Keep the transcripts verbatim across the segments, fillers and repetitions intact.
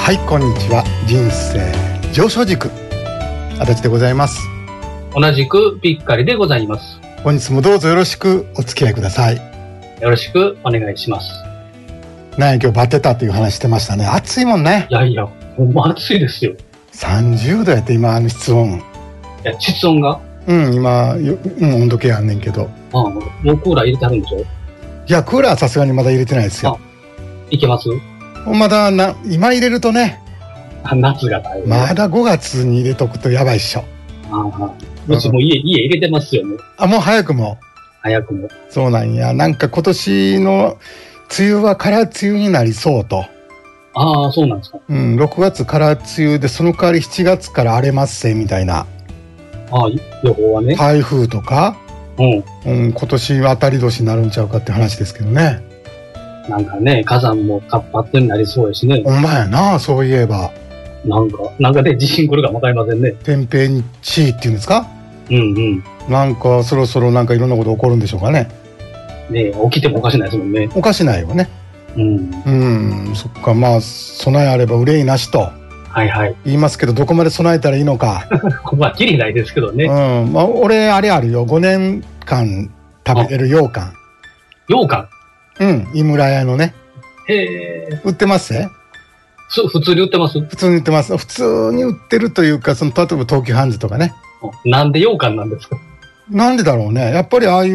はい、こんにちは。人生上昇軸足立でございます。 同じくピッカリでございます。 本日もどうぞよろしくお付き合いください。 よろしくお願いします。 なんや今日バテたという話してましたね。暑いもんね。 いやいや、ほんま暑いですよ。 さんじゅうどやって今あの室温。 いや、室温がうん今よ、うん、温度計あんねんけど。 ああ、もうクーラー入れてあるんでしょ。 いやクーラーさすがにまだ入れてないですよ。 いけます？ まだな今入れるとね。 夏が大変。 まだごがつに入れとくとやばいっしょ。 ああ、うちも家、うん、家入れてますよね。 あ、もう早くも。 早くも。 そうなんや。なんか今年の梅雨は空梅雨になりそうと。 ああ、そうなんですか。 うん、ろくがつ空梅雨でその代わりしちがつから荒れますせみたいな。 ああ、予報はね。 台風とか、 うん、 うん、今年は当たり年になるんちゃうかって話ですけどね。 なんかね、火山も活発になりそうですね。 ほんまやな、そういえば。 なんか、なんかで地震来るかもわかりませんね。 天変地異っていうんですか？ うんうん。 なんかそろそろなんかいろんなこと起こるんでしょうかね。 ねえ、起きてもおかしないですもんね。 おかしないよね。 うん。 うん、そっか、まあ、備えあれば憂いなしと。 はいはい。 言いますけど、どこまで備えたらいいのか。 まあ、きりないですけどね。 うん、まあ、俺、あれあるよ。ごねんかん食べれる羊羹。 羊羹？ うん、井村屋のね。 へえ。 売ってますね。 普通に売ってます？ 普通に売ってます。普通に売ってるというか、その、例えば東急ハンズとかね。 なんで羊羹なんですか？ なんでだろうね。やっぱりああいう、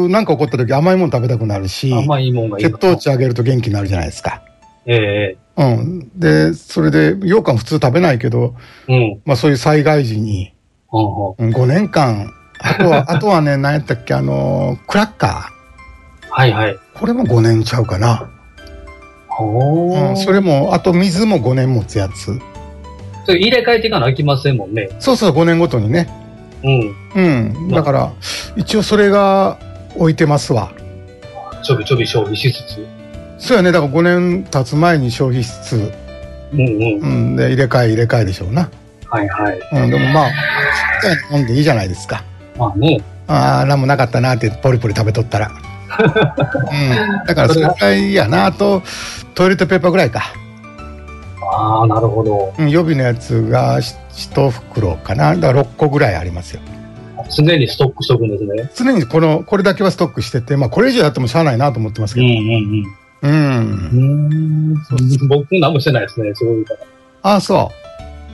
なんか起こった時甘いもの食べたくなるし、 甘いもんがいい。 血糖値上げると元気になるじゃないですか。 ええ。 うん。で、それで、羊羹普通食べないけど、 うん。 まあそういう災害時に、 うん、 ごねんかん、あとは、あとはね、何やったっけ、あの、クラッカー。はいはい。 これもごねんちゃうかな。 ほー。 うん、それも、あと水もごねん持つやつ。 それ入れ替えていかなきゃいけませんもんね。 そうそう、ごねんごとにね。 うん。 うん。だから、一応それが置いてますわ。 ちょびちょび消費しつつ。そうやね。だからごねん経つ前に消費しつつ。 うんうん。 うん。で、入れ替え入れ替えでしょうな。 はいはい。 うん。でもまあ、ちっちゃいもんでいいじゃないですか。 まあね。 ああ、なんもなかったなってポリポリ食べとったら。うん。だからそれぐらいやな。あと、トイレットペーパーぐらいか。 ああ、なるほど。 うん。予備のやつが一袋かな。だからろっこぐらいありますよ。 常にストックしとくんですね。 常にこの、これだけはストックしてて、まあこれ以上やってもしゃあないなと思ってますけど。 うんうんうん。うん。僕何もしてないですね、そういうから。 ああ、そう。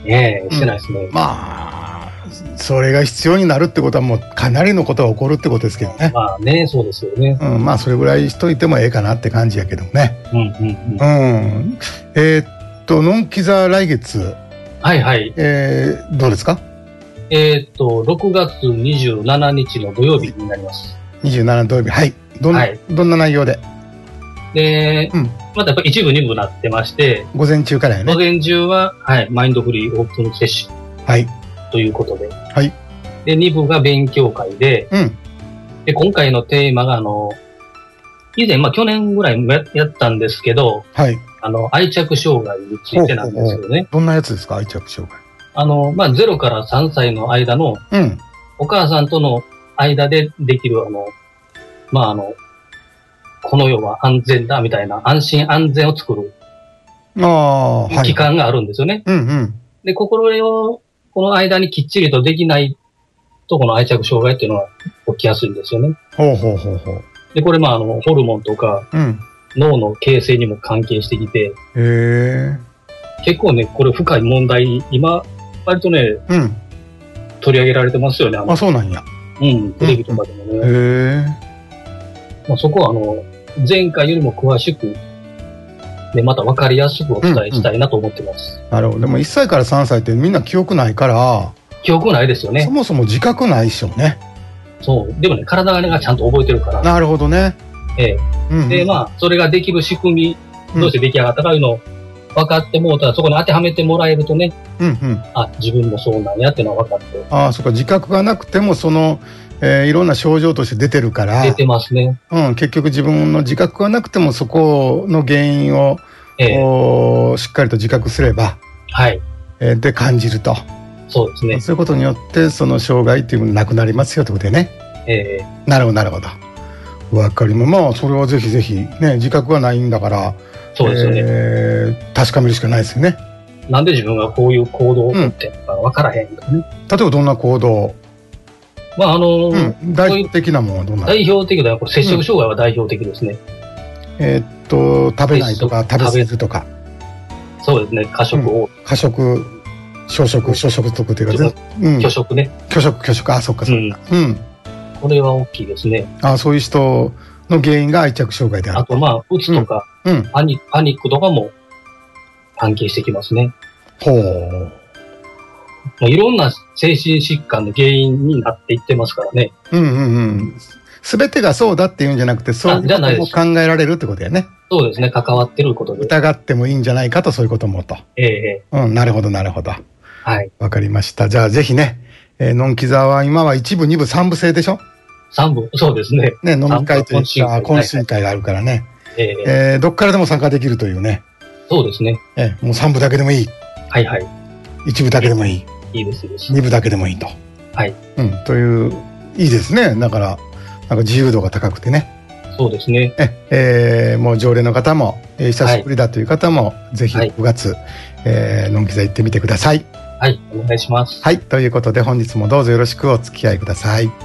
ええ、してないですね。 うん、まあ、それが必要になるってことはもうかなりのことが起こるってことですけどね。 まあね、そうですよね。 うん、まあそれぐらいしといてもええかなって感じやけどね。 うんうんうん。 うん。えー、っと、のんき座来月。 はいはい。 えー、どうですか？ えー、っと、ろくがつにじゅうしちにちの土曜日になります。 にじゅうしち土曜日。はい。どん、はい、どんな内容で？ で、うん、またやっぱ一部二部なってまして、 午前中からやね。 午前中は、はい、マインドフリーオープンセッション。 はい。 ということで。 はい。 で、二部が勉強会で、うん。で、今回のテーマが、あの、以前、まあ去年ぐらいも や, やったんですけど、 はい。 あの、愛着障害についてなんですよね。 どんなやつですか、愛着障害。 あの、まあ、ゼロからさんさいの間の、うん。お母さんとの間でできる、あの、まあ、あの、この世は安全だ、みたいな、安心安全を作る。ああ、期間があるんですよね。 うんうん。 で、心を、この間にきっちりとできないと、この愛着障害っていうのは起きやすいんですよね。 ほうほうほうほう。 で、これ、まあ、あの、ホルモンとか、うん、脳の形成にも関係してきて、へえ。 結構ね、これ深い問題、今、割とね、うん、取り上げられてますよね。 あ, あ、そうなんや。 うん、テレビとかでもね。 うんうん、へえ。 まあ、そこは、あの、前回よりも詳しく、で、また分かりやすくお伝えしたいなと思ってます。 うんうん、なるほど。でもいっさいからさんさいってみんな記憶ないから、 記憶ないですよね。 そもそも自覚ないでしょうね。 そう。でもね、体がね、ちゃんと覚えてるから。 なるほどね。 ええ。うんうん、で、まあ、それができる仕組み、どうして出来上がったかいうのを分かってもうたら、そこに当てはめてもらえるとね、うんうん、あ、自分もそうなんやっていうのは分かって。 ああ、そっか、自覚がなくても、その、えー、いろんな症状として出てるから。 出てますね。 うん、結局自分の自覚がなくても、そこの原因を、ええ、しっかりと自覚すれば、 はい。 えー、で感じると。 そうですね。 そういうことによって、その障害っていうのがなくなりますよってことでね。 ええ。 なるほど、なるほど。わかります。まあ、それはぜひぜひ、ね、自覚がないんだから、 そうですよね。 えー、確かめるしかないですよね。 なんで自分がこういう行動をとってるのか分からへんとかね。 例えばどんな行動？ まああの、 うん、代表的なものはどんな？ 代表的なこれ摂食障害は代表的ですね。 うん、えー、っと食べないとか食べ過ぎるとか。 そうですね。過食を、うん、 過食、小食、小食とくというか、 うん、拒食ね。 拒食、拒食、あ、そっかそっか。うん。うん、 これは大きいですね。 あ、そういう人の原因が愛着障害である。 あと、まあ、うつとか、うん、パニ、パニックとかも関係してきますね。 ほう。 いろんな精神疾患の原因になっていってますからね。 うんうんうん。すべてがそうだっていうんじゃなくて、そういうことも考えられるってことだよね。 そうですね。関わってることで。 疑ってもいいんじゃないかと、そういうこともと。 ええ。 うん、なるほど、なるほど。 はい。 わかりました。じゃあ、ぜひね、えー、のんき座は今は一部、二部、三部制でしょ？ 三部、そうですね。 ね、飲み会というか、懇親会があるからね。 えええー、どっからでも参加できるというね。 そうですね。 えー、もう三部だけでもいい。 はいはい。 一部だけでもいい。 いいです、いいです。 二部だけでもいいと。 はい。 うん、という、いいですね。だから、なんか自由度が高くてね。 そうですね。 え、えー、もう常連の方も、えー、久しぶりだという方も、はい、ぜひごがつ、えー、のんき座行ってみてください。 はい、お願いします。 はい、ということで本日もどうぞよろしくお付き合いください。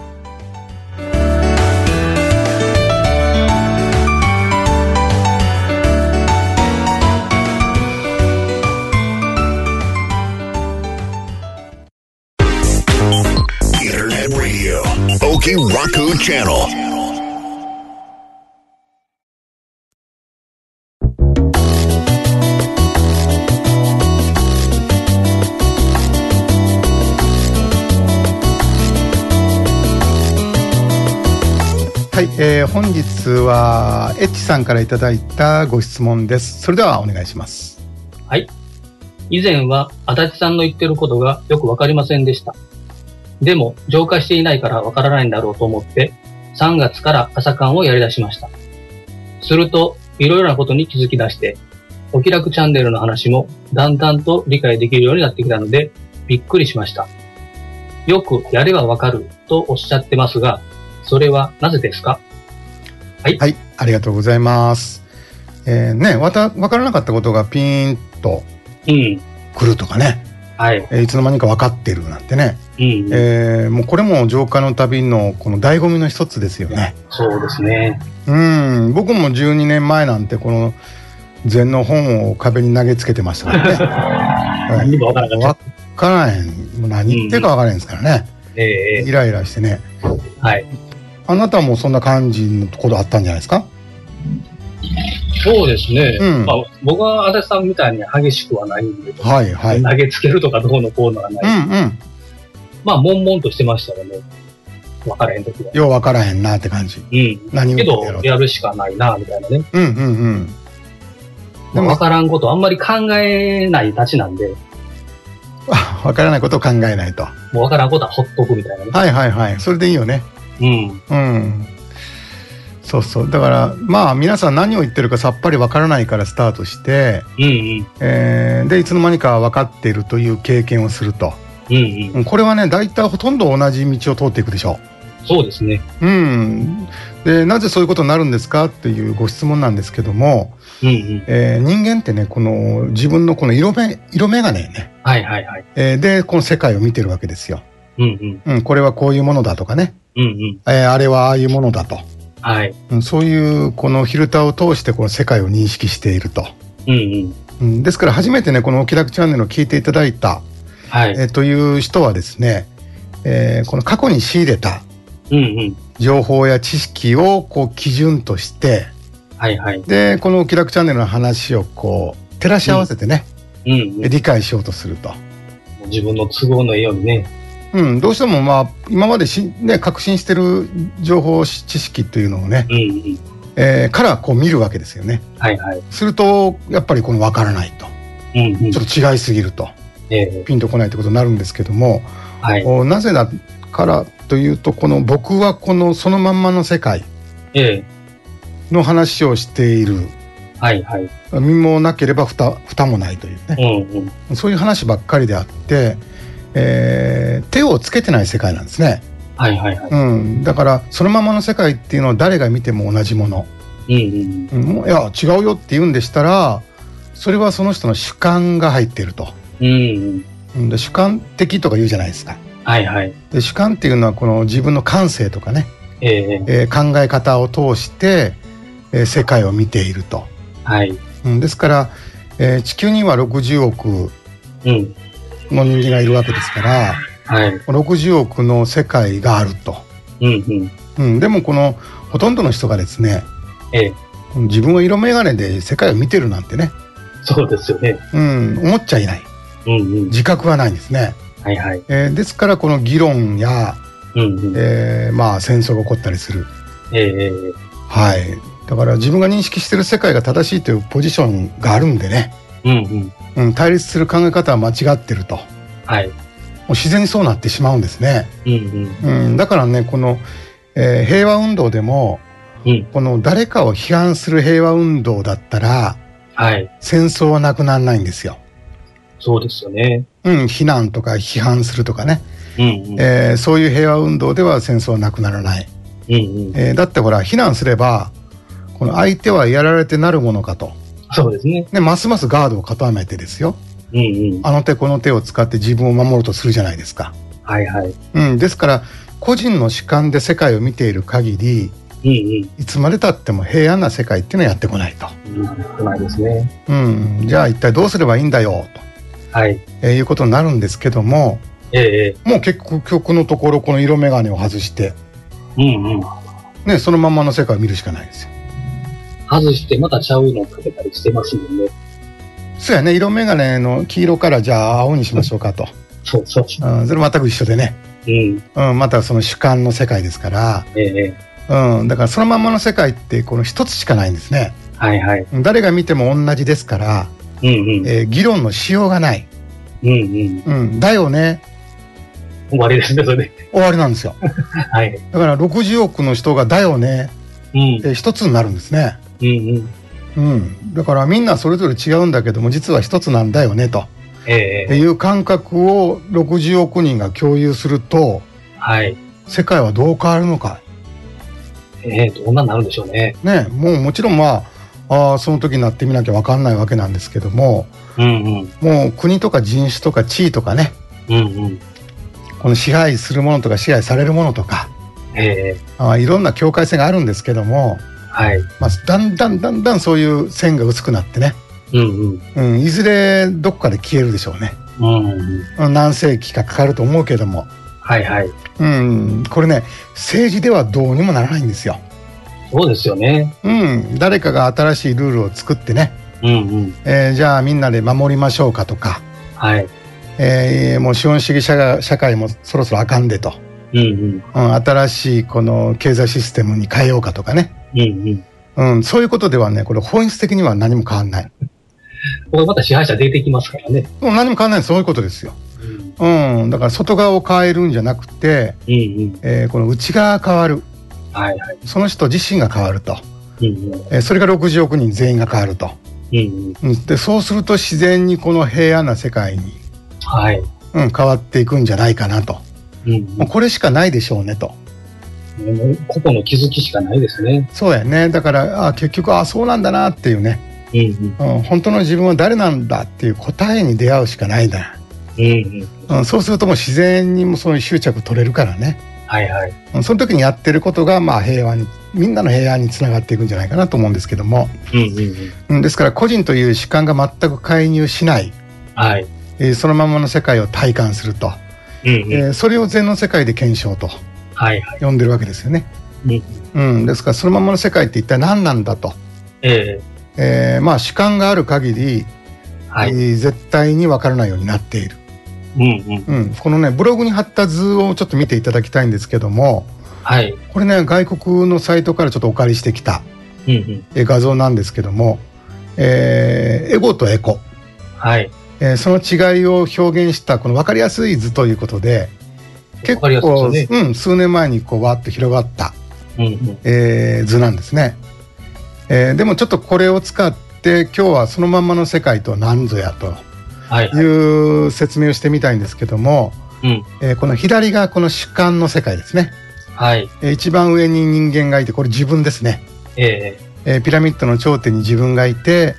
Okiraku Channel。 はい、えー、本日はエッチさんからいただいたご質問です。それではお願いします。 はい。以前は足立さんの言ってることがよくわかりませんでした。でも浄化していないからわからないんだろうと思ってさんがつから朝刊をやり出しました。するといろいろなことに気づき出してお気楽チャンネルの話もだんだんと理解できるようになってきたのでびっくりしました。よくやればわかるとおっしゃってますが、それはなぜですか？はい。 はい、ありがとうございます。えー、ね、わた、わからなかったことがピーンと来るとかね。 うん、はい。 えー、いつの間にか分かってるなんてね。 うん、 えー、もうこれも浄化の旅のこの醍醐味の一つですよね。 そうですね。 うん、僕もじゅうにねんまえなんてこの禅の本を壁に投げつけてましたからね。 何も分からなかった。 分からへん。何言ってるか分からへんですからね。 うん、えー、 イライラしてね。 はい。 あなたもそんな感じのことあったんじゃないですか？ そうですね。 うん、 まあ、僕は足立さんみたいに激しくはないんで、 はいはい、 投げつけるとかどうのこうのはない。 うんうん、 まあ、悶々としてましたよね。分からへんときは。 よう分からへんなって感じ。 うん。 何をけど、やるしかないな、みたいなね。 うんうんうん。 でも分からんことあんまり考えないたちなんで。 分からないことを考えないと。 もう分からんことはほっとくみたいなね。 はいはいはい。それでいいよね。 うん。 うん。そうそう。だから、まあ、皆さん何を言ってるかさっぱり分からないからスタートして、 うんうん。 えー、で、いつの間にか分かっているという経験をすると。 うんうん。 これはね、大体ほとんど同じ道を通っていくでしょう。そうですね。 うん。で、なぜそういうことになるんですかっていうご質問なんですけども、 うんうんえー、人間ってね、この自分のこの色目、色眼鏡ね。 はいはいはい。 えー、で、この世界を見てるわけですよ。 うんうん。 うん、これはこういうものだとかね。 うんうん。 えー、あれはああいうものだと。 はい。 うん、そういうこのフィルターを通してこの世界を認識していると。 うんうんうん、ですから初めてね、このお気楽チャンネルを聞いていただいた、 はい、 えー、という人はですね、えー、この過去に仕入れた情報や知識をこう基準として、 はいはい、 でこのお気楽チャンネルの話をこう照らし合わせてね、 うんうんうん、 理解しようとすると。 自分の都合のようにね。 うん、どうしてもまあ今までし、ね、確信してる情報知識というのをね、 うんうんえー、からこう見るわけですよね。 はいはい、 するとやっぱりこの分からないと、 うんうん、 ちょっと違いすぎると、えー、ピンとこないということになるんですけども、はい、なぜだからというと、この僕はこのそのまんまの世界の話をしている、 はいはい、 身もなければ蓋、蓋もないというね、うんうん、そういう話ばっかりであって、えー、手をつけてない世界なんですね。 はいはいはい、 うん、だからそのままの世界っていうのは誰が見ても同じもの、 うんうんうん、いや違うよって言うんでしたら、 それはその人の主観が入っていると。うん、で主観的とか言うじゃないですか。 はいはい。 で主観っていうのはこの自分の感性とかね、えーえー、考え方を通して、えー、世界を見ていると。はい。うん、ですから、えー、地球にはろくじゅうおくの人間がいるわけですから、はい、ろくじゅうおくの世界があると。うんうんうん、でもこのほとんどの人がですね、えー、自分は色眼鏡で世界を見てるなんてね、 そうですよね。 うん、思っちゃいない。うんうん、自覚はないんですね。はいはい。えー、ですからこの議論や、うんうん、えー、まあ戦争が起こったりする。えー、はい。だから自分が認識している世界が正しいというポジションがあるんでね。うんうんうん、対立する考え方は間違ってると。はい。もう自然にそうなってしまうんですね。うんうんうん、だからねこの、えー、平和運動でも、うん、この誰かを批判する平和運動だったら。はい、戦争はなくならないんですよ。 そうですよね。 うん、非難とか批判するとかね、うんうんえー、そういう平和運動では戦争はなくならない。うんうんえー、だってほら非難すればこの相手はやられてなるものかと。 そうですね。 でますますガードを固めてですよ、うんうん、あの手この手を使って自分を守ろうとするじゃないですか。はいはい。うん、ですから個人の主観で世界を見ている限り。うんうん、いつまでたっても平安な世界っていうのはやってこないと。 やってこないですね。 うん、じゃあ一体どうすればいいんだよと、はいえー、いうことになるんですけども、えー、もう結局のところこの色眼鏡を外して、うんうんね、そのまんまの世界を見るしかないですよ。 外してまたちゃうのをかけたりしてますもんね。 そうやね、色眼鏡の黄色からじゃあ青にしましょうかと。そうそうそう、うん、それ全く一緒でね、うんうん、またその主観の世界ですから、えーうん、だからそのままの世界ってこの一つしかないんですね。はいはい。誰が見ても同じですから、うんうんえー、議論のしようがない。うんうんうん、だよね。 終わりですねそれで。 終わりなんですよ。はい。だからろくじゅうおくの人がだよねって一つになるんですね。うんうん。うん。だからみんなそれぞれ違うんだけども実は一つなんだよねと、えー、っていう感覚をろくじゅうおくにんが共有すると、はい、世界はどう変わるのか。 えー、どんなになるんでしょうね。 ね、もうもちろんまあ、あその時になってみなきゃ分かんないわけなんですけども、うんうん、もう国とか人種とか地位とかね、うんうん、この支配するものとか支配されるものとか、えー、あいろんな境界線があるんですけども、はいまあ、だんだんだんだんそういう線が薄くなってね、うんうんうん、いずれどこかで消えるでしょうね、うんうん、何世紀かかかると思うけども。はいはい、うん、これね政治ではどうにもならないんですよ。 そうですよね、 うん、誰かが新しいルールを作ってね、うんうんえー、じゃあみんなで守りましょうかとか、はいえー、もう資本主義社が社会もそろそろあかんでと、うんうんうん、新しいこの経済システムに変えようかとかね、うんうんうん、そういうことではねこれ本質的には何も変わんない。 これまた支配者出てきますからね。 もう何も変わんない、そういうことですよ。うん、だから外側を変えるんじゃなくて、うんうんえー、この内側が変わる、はいはい、その人自身が変わると、うんうんえー、それがろくじゅうおくにん全員が変わると、うんうん、でそうすると自然にこの平安な世界に、はいうん、変わっていくんじゃないかなと、うんうん、もうこれしかないでしょうねと。 個々の気づきしかないですね。 そうやね。だからあ結局あそうなんだなっていうね、うんうんうん、本当の自分は誰なんだっていう答えに出会うしかないんだ。うんうん、そうするともう自然にもその執着取れるからね、はいはい、その時にやってることがまあ平和にみんなの平和につながっていくんじゃないかなと思うんですけども、うんうんうん、ですから個人という主観が全く介入しない、はいえー、そのままの世界を体感すると、うんうんえー、それを禅の世界で検証と、はいはい、呼んでるわけですよね、うんうん、ですからそのままの世界って一体何なんだと、えーえー、まあ主観がある限り、はいえー、絶対に分からないようになっている。うんうんうん、このねブログに貼った図をちょっと見ていただきたいんですけども、はい、これね外国のサイトからちょっとお借りしてきた、うんうん、え画像なんですけども、えー、エゴとエコ、はいえー、その違いを表現したこの分かりやすい図ということで結構、ねうん、数年前にこうわっと広がった、うんうんえー、図なんですね、えー、でもちょっとこれを使って今日はそのまんまの世界とは何ぞやという説明をしてみたいんですけども、うんえー、この左がこの主観の世界ですね、はいえー、一番上に人間がいてこれ自分ですね、えーえー、ピラミッドの頂点に自分がいて、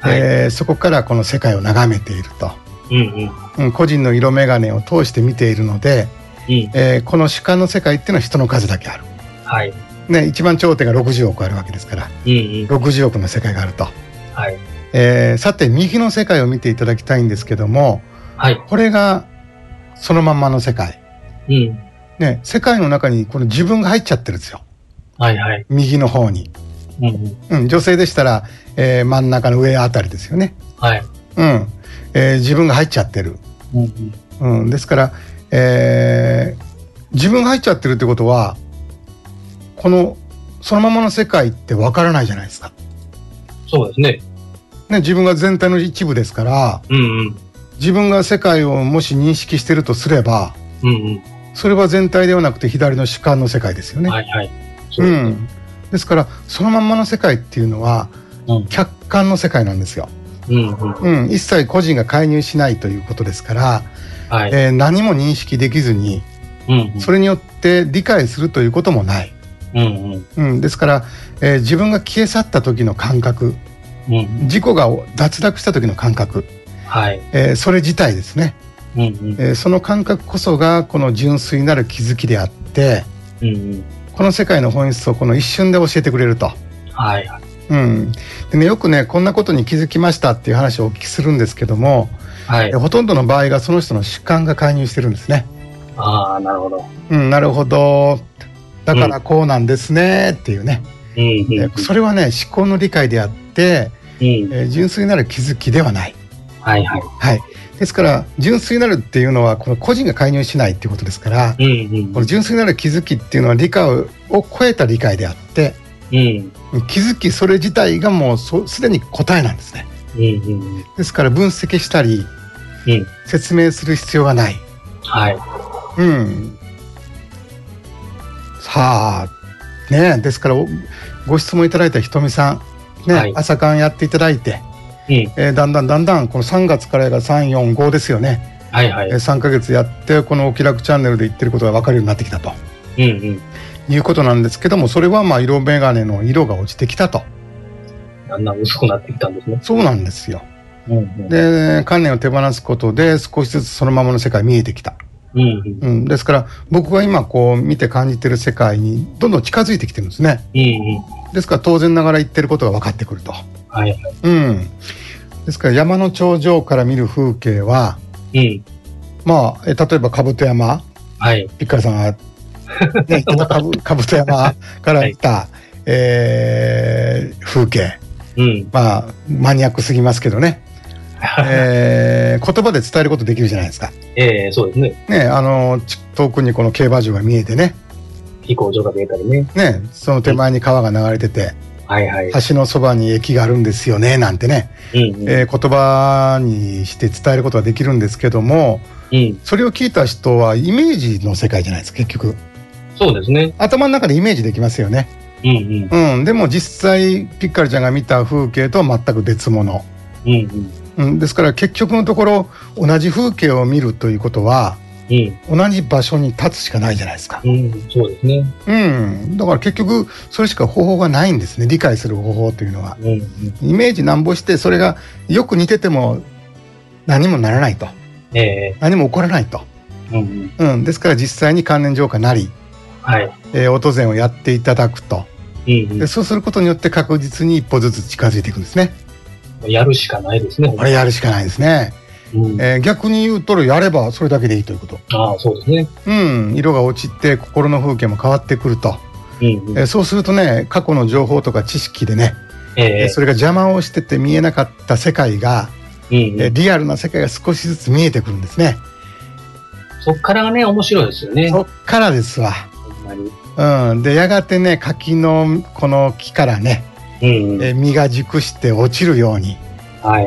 はい、えー、そこからこの世界を眺めていると、 うんうん、 個人の色眼鏡を通して見ているので、うん、えー、この主観の世界っていうのは人の数だけある、 はいね、一番頂点がろくじゅうおくあるわけですから、 うんうん、 ろくじゅうおくの世界があると、 はい、 えー、さて右の世界を見ていただきたいんですけども、 はい、 これがそのまんまの世界、 うんね、世界の中にこの自分が入っちゃってるんですよ、 はいはい、 右の方に、 うんうんうん、女性でしたら、えー、真ん中の上あたりですよね、 はい、 うんえー、自分が入っちゃってる、 うんうんうん、ですから、えー、自分が入っちゃってるってことはこのそのままの世界ってわからないじゃないですか。 そうですね。 ね、自分が全体の一部ですから、 うんうん、 自分が世界をもし認識してるとすれば、 うんうん、 それは全体ではなくて左の主観の世界ですよね。 はいはい。 そうですね。うん、ですからそのまんまの世界っていうのは、うん、客観の世界なんですよ。 うんうんうん、一切個人が介入しないということですから、はい、えー、何も認識できずに、うんうん、それによって理解するということもない。うんうんうん、ですから、えー、自分が消え去った時の感覚、うん、自己が脱落した時の感覚、はいえー、それ自体ですね、うんうんえー、その感覚こそがこの純粋なる気づきであって、うんうん、この世界の本質をこの一瞬で教えてくれると、はいうんでね、よくねこんなことに気づきましたっていう話をお聞きするんですけども、はい、ほとんどの場合がその人の主観が介入してるんですね。ああ、なるほど、うん、なるほど、だからこうなんですねっていうね、うんえー、それはね思考の理解であって、うんえー、純粋なる気づきではない、はいはいはい、ですから純粋なるっていうのはこの個人が介入しないっていうことですから、うんうん、この純粋なる気づきっていうのは理解を超えた理解であって、うん、気づきそれ自体がもうすでに答えなんですね、うんうん、ですから分析したり、うん、説明する必要がない、はいうんさあね、ですからご質問いただいたひとみさん、ねはい、朝刊やっていただいて、うんえー、だんだんだんだんこのさんがつからがさん、よん、ごですよね、はいはいえー、さんかげつやってこのお気楽チャンネルで言ってることが分かるようになってきたと、うんうん、いうことなんですけども、それはまあ色眼鏡の色が落ちてきたと、だんだん薄くなってきたんですね。そうなんですよ、うんうん、で観念を手放すことで少しずつそのままの世界見えてきた、うんうん、ですから僕が今こう見て感じてる世界にどんどん近づいてきてるんですね、うんうん、ですから当然ながら言ってることが分かってくると、はいはいうん、ですから山の頂上から見る風景は、うん、まあえ例えば兜山、はい、ピッカルさんが、ね、言ってた兜山から見た、はいえー、風景、うん、まあマニアックすぎますけどねえー、言葉で伝えることできるじゃないですか。ええー、そうですね。ね、あの遠くにこの競馬場が見えてね、飛行場が見えたりね。ね、その手前に川が流れてて、はいはい、橋のそばに駅があるんですよねなんてね、うんうんえー、言葉にして伝えることはできるんですけども、うん、それを聞いた人はイメージの世界じゃないですか結局。そうですね。頭の中でイメージできますよね。うんうんうん、でも実際ピッカルちゃんが見た風景とは全く別物。うんうんうん、ですから結局のところ同じ風景を見るということは、うん、同じ場所に立つしかないじゃないですか、うん、そうですね、うん、だから結局それしか方法がないんですね、理解する方法というのは、うんうん、イメージなんぼしてそれがよく似てても何もならないと、えー、何も起こらないと、うんうんうん、ですから実際に関連浄化なり、はいえー、音禅をやっていただくと、うんうん、でそうすることによって確実に一歩ずつ近づいていくんですね。やるしかないですね。これやるしかないですね、うんえー、逆に言うとやればそれだけでいいということ。ああ、そうですね、うん、色が落ちて心の風景も変わってくると、うんうんえー、そうするとね過去の情報とか知識でね、えー、それが邪魔をしてて見えなかった世界が、うんうんえー、リアルな世界が少しずつ見えてくるんですね。そっからがね面白いですよね。そっからですわ、ほんまに、うん、でやがてね柿のこの木からねうんうんえ実が熟して落ちるように、はい、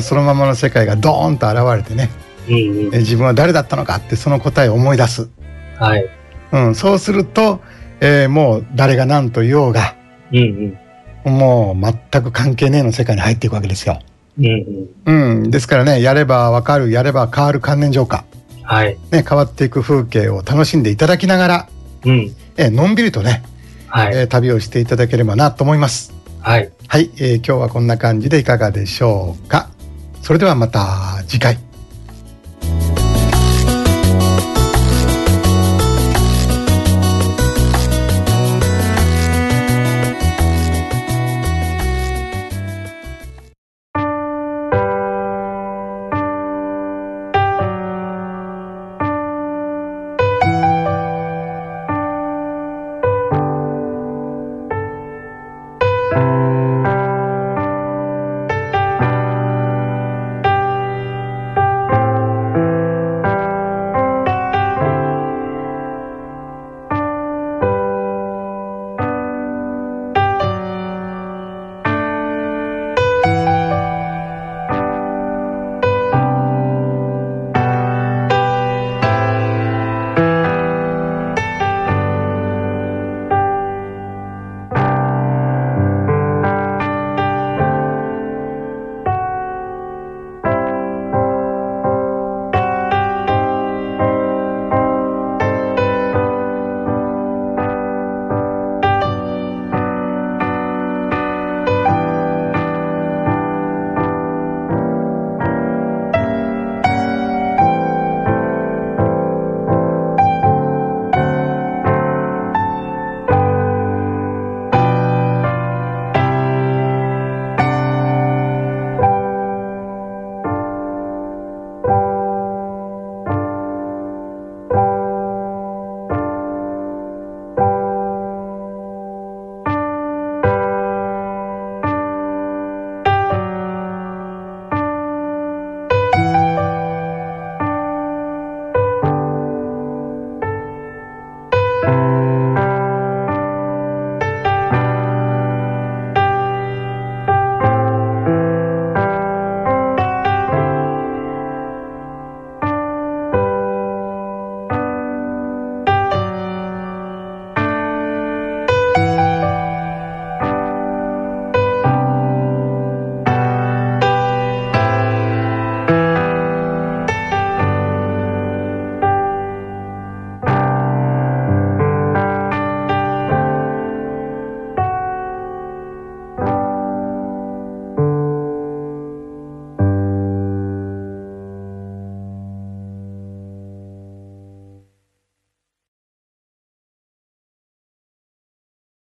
そのままの世界がドーンと現れてね、うんうん、え自分は誰だったのかってその答えを思い出す、はいうん、そうすると、えー、もう誰が何と言おうが、うんうん、もう全く関係ねえの世界に入っていくわけですよ、うんうんうん、ですからねやれば分かるやれば変わる関連浄化、はいね、変わっていく風景を楽しんでいただきながら、うんえー、のんびりとね、はいえー、旅をしていただければなと思います。 はい。 はい、えー、今日はこんな感じでいかがでしょうか。それではまた次回。